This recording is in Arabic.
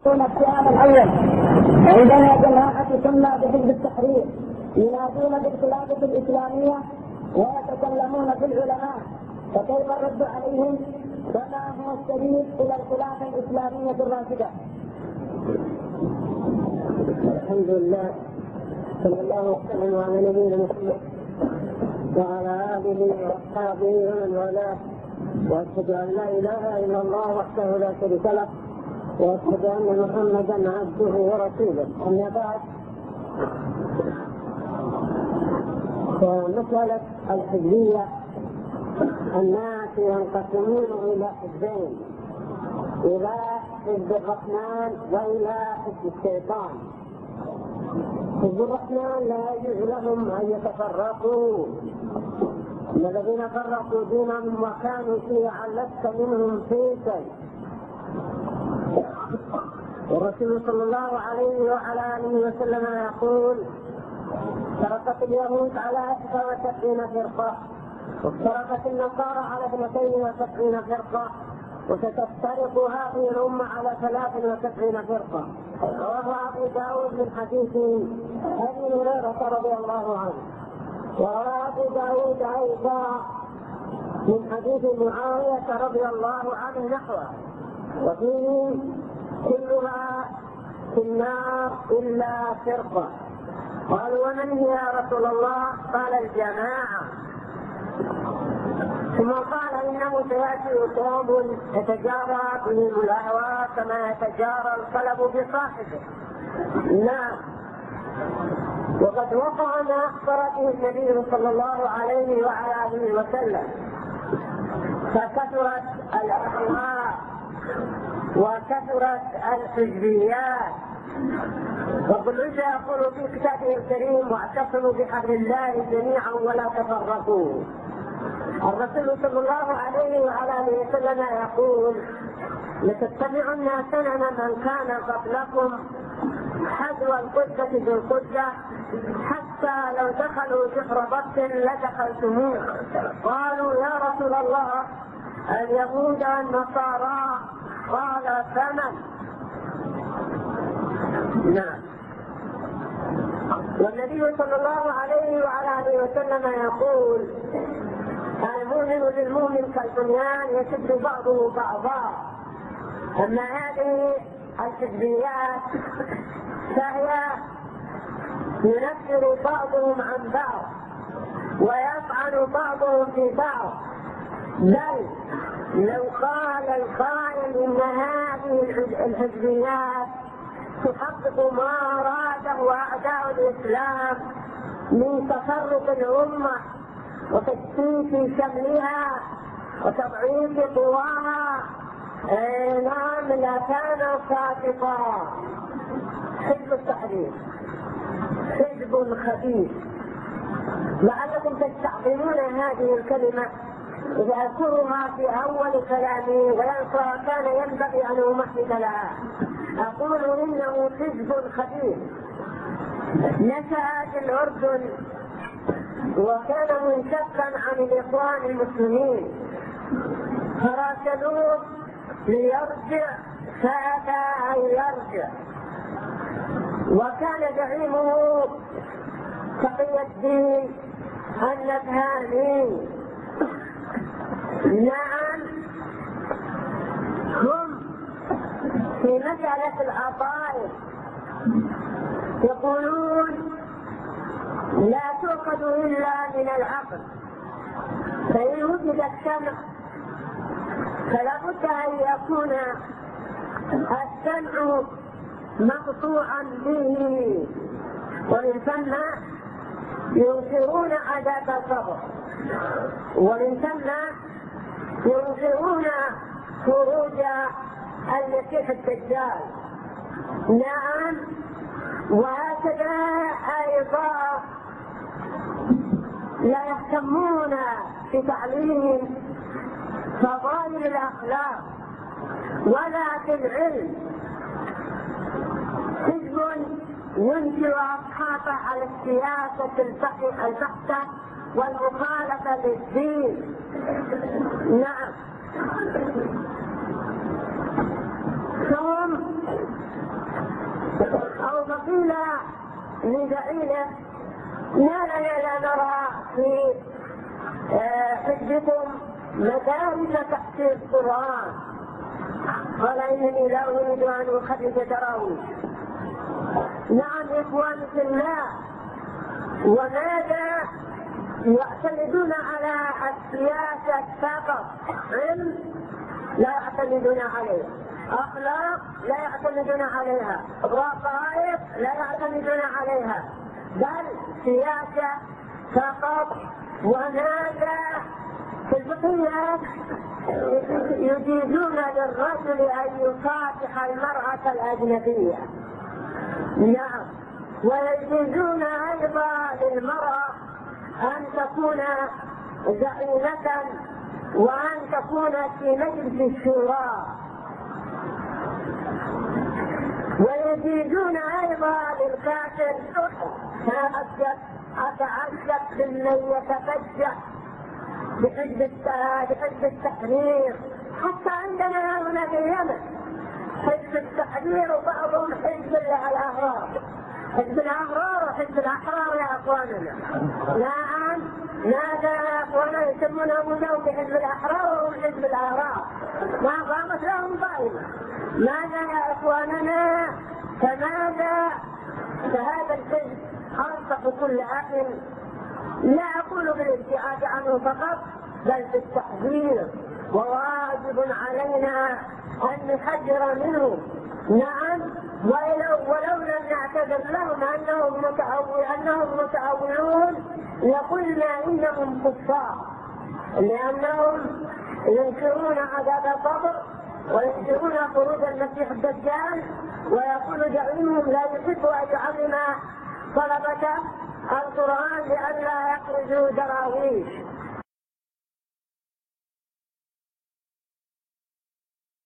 السؤال الأول: عندنا جماعة سمى بحزب التحرير ينادون بالخلافة الإسلامية ويتكلمون في العلماء، فكيف الرد عليهم؟ فما هو السبيل إلى الخلافة الإسلامية الراشدة؟ الحمد لله، صلى الله وسلم على نبينا محمد وعلى آله وأصحابه ومن والاه، وأشهد أن لا إله إلا الله وحده لا شريك له، وأشهد أن محمدا عبده ورسوله. أما بعد، فمسألة الحزبية الناس ينقسمون إلى حزبين: إلى حزب الرحمن وإلى حزب الشيطان. حزب الرحمن لا يجوز لهم أن يتفرقوا، الذين فرقوا دينهم وكانوا شيعا لست منهم في شيء. والرسول صلى الله عليه وعلى آله وسلم يقول: افترقت اليهود على 71 فرقة، وافترقت النصارى على 72 فرقة، وستفترق هذه الأمة على 73 فرقة. رواه أبو داود من حديث أبي هريرة رضي الله عنه، ورواه أبو داود أيضا من حديث معاوية رضي الله عنه نحوه، وفيه: كلها في النار إلا فرقة. قالوا: ومن هي يا رسول الله؟ قال: الجماعة. ثم قال: إنه سيأتي قوم يتجارى بهم الأهواء كما يتجارى الكلب بصاحبه. نعم، وقد وقع ما أخبر به النبي صلى الله عليه وعلى آله وسلم، فكثرت الأهواء وكثرت الحزبيات. رب العزة يقول في كتابه الكريم: واعتصموا بحبل الله جميعا ولا تفرقوا. الرسول صلى الله عليه وعلى اله وسلم يقول: لتتبعن سنن من كان قبلكم حذو القدة بالقدة، حتى لو دخلوا جحر بط لدخلتموه. قالوا: يا رسول الله، اليهود والنصارى؟ قال: فمن؟ نعم. والنبي صلى الله عليه وعلى اله وسلم يقول: المؤمن للمؤمن كالبنيان يشد بعضه بعضا. أما هذه الحزبيات فهي ينفر بعضهم عن بعض ويطعن بعضهم في بعض، بل لو قال القائل إن هذه الحزبيات تحقق ما أراده أعداء الإسلام من تفرق الأمة وتشتيت شملها وتضعيف قواها، نعم، لكان ساقطا. حزب التحرير حزب خبيث. لعلكم تستعظمون هذه الكلمة إذا أذكرها في أول كلامي، وكان ينبغي أن أمهد لها. أقول إنه حزب خبيث نشأ في الأردن، وكان منشقا عن الإخوان المسلمين، فراسلوه ليرجع فأبى أن يرجع. وكان زعيمه تقي الدين النبهاني. نعم، هم في مسألة العقائد يقولون: لا تؤخذ إلا من العقل، فإن وجد السمع فلا بد أن يكون السمع مقطوعا به. ومن ثم ينكرون عذاب القبر، ومن ثم ينكرون خروج المسيح الدجال. نعم، وهكذا أيضا لا يهتمون في تعليم فضائل الأخلاق ولا في العلم. حزب ينكر أصحابه على السياسة البحتة والمخالفة للدين. نعم، هم لدعيله ما لنا لا نرى في حجكم مدارس تحسين القرآن. قال إنني لا أريد أن أخرج تراويح. نعم إخواني في الله، وماذا يعتمدون على السياسة فقط؟ علم لا يعتمدون عليه، أخلاق لا يعتمدون عليها، رقائق لا يعتمدون عليها، بل سياسة فقط. وماذا في البقية يجيزون للرجل أن يصافح المرأة الأجنبية. نعم، ويجيزون أيضا للمرأة أن تكون زعيمة وأن تكون في مجلس الشورى، ويجيزون أيضا للكافر أتعجب ممن يتفجع بحزب التحرير. حتى عندنا هنا في اليمن حزب التحرير وبعضهم حزب الأحرار، حزب الأحرار وحزب الأحرار يا أخواننا. الآن ماذا يا أخواننا يسمونهم اليوم بحزب الأحرار وهم حزب الأحرار؟ ما قامت لهم قائمة. ماذا يا أخواننا؟ فماذا؟ فهذا الحزب أنصح كل أخ، لا أقول بالابتعاد عنه فقط بل بالتحذير، وواجب علينا أن نحذر منه. نعم، ولو لم نعتذر لهم أنهم متأولون لقلنا إنهم كفار، لأنهم ينكرون عذاب القبر وينكرون خروج المسيح الدجال، ويقول زعيمهم لا يحب أن يعلم طلبة القرآن لئلا يخرجوا دراويش.